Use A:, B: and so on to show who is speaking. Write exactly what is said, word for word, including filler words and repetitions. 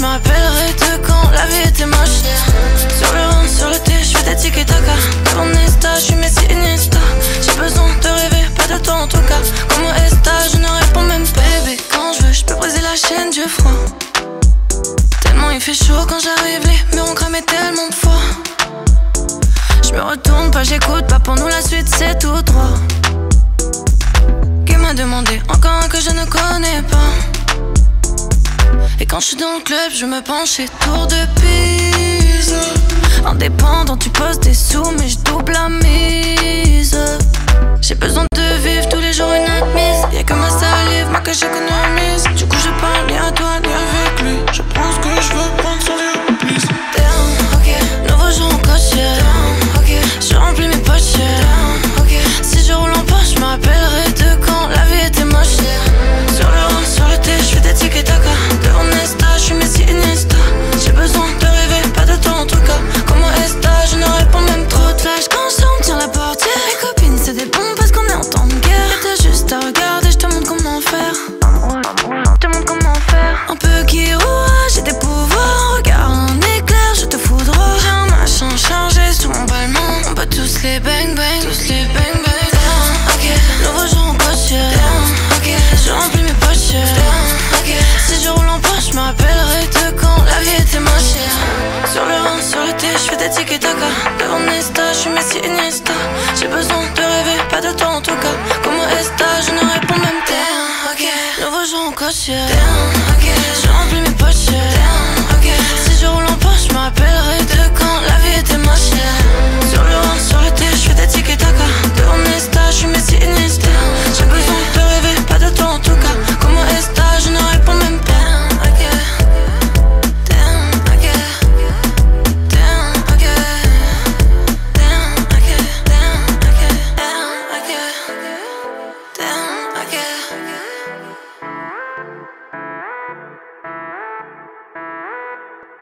A: me rappellerai de quand la vie était moche. Sur le rang, sur le thé, je fais des tiki-taka. Devant Nesta, je suis Messi Iniesta. J'ai besoin de rêver, pas de toi en tout cas. Comment est-ce je ne réponds même pas. Baby, quand je veux, je peux briser la chaîne du froid. Tellement il fait chaud quand j'arrive, les murs ont cramé tellement de fois. Je me retourne pas, j'écoute pas, pour nous la suite c'est tout droit. Qui m'a demandé encore un que je ne connais pas. Et quand je suis dans le club, je me penche et tour de pise. Indépendant, tu poses des sous, mais je double la mise. J'ai besoin de vivre tous les jours une admise. Y'a que ma salive, moi que j'économise. Du coup je parle ni à toi ni avec lui. Je prends ce que je veux prendre sans les please. Damn, ok, nouveau jour en coach, yeah. Damn, ok, je remplis mes poches, yeah. Damn, ok, si je roule en poche, je me rappellerai de quand la vie était moche, yeah. Sur le rang, sur le thé, je fais des tiki-taka. Devant Nesta, je suis Messi Iniesta. J'ai besoin de rêver, pas de toi en tout cas. Comment est-ce je ne réponds même trop de flash quand je me tire la portière. Mes copines c'est des bombes parce qu'on est en temps de guerre. Et t'as juste à regarder, je te montre comment faire. Je te montre comment faire. Un peu Kiro, j'ai des pouvoirs. Regarde un éclair, je te foudroie. J'ai un machin chargé sous mon balmain. On peut tous les bang bang, tous les bang bang. Damn, ok, nouveau jour en coach, yeah. Damn, ok, je remplis mes poches, yeah. Damn, ok, si je roule en poche, je me rappellerai de quand la vie était moche, yeah. Sur le rang, sur le thé, je fais des tiki-taka. Devant Nesta, je suis Messi Iniesta. J'ai besoin de rêver, pas de toi en tout cas. Comment est-ce je ne réponds même. Damn, ok, nouveau jour en coach, yeah. Damn,